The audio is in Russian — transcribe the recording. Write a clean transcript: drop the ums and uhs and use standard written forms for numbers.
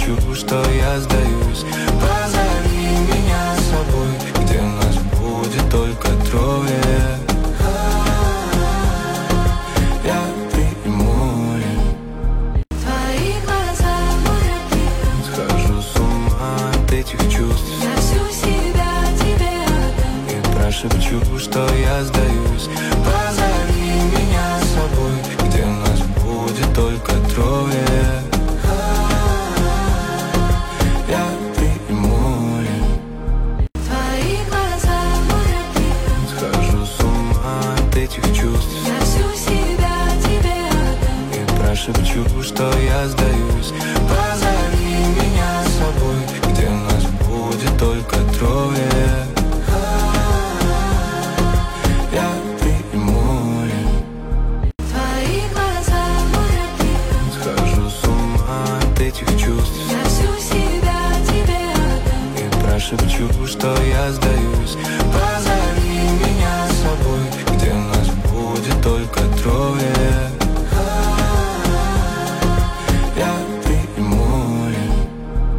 прошепчу, что я сдаюсь. Позови меня с собой, где нас будет только трое. Я, ты и море. Твои глаза, мой океан. Схожу с ума от этих чувств. Я всю себя тебе отдам. И прошепчу, что я сдаюсь. Позови меня с собой, где нас будет только трое. Я, ты и море. Твои глаза, мой океан. Схожу с ума от этих чувств. Я всю себя тебе отдам. И прошепчу, что я сдаюсь. Позови меня с собой, где нас будет только трое. Я, ты и море. Твои глаза, мой океан. Схожу с ума от этих чувств. Я всю себя тебе отдам. И прошепчу, что я сдаюсь. Позови меня с собой, где нас будет только трое.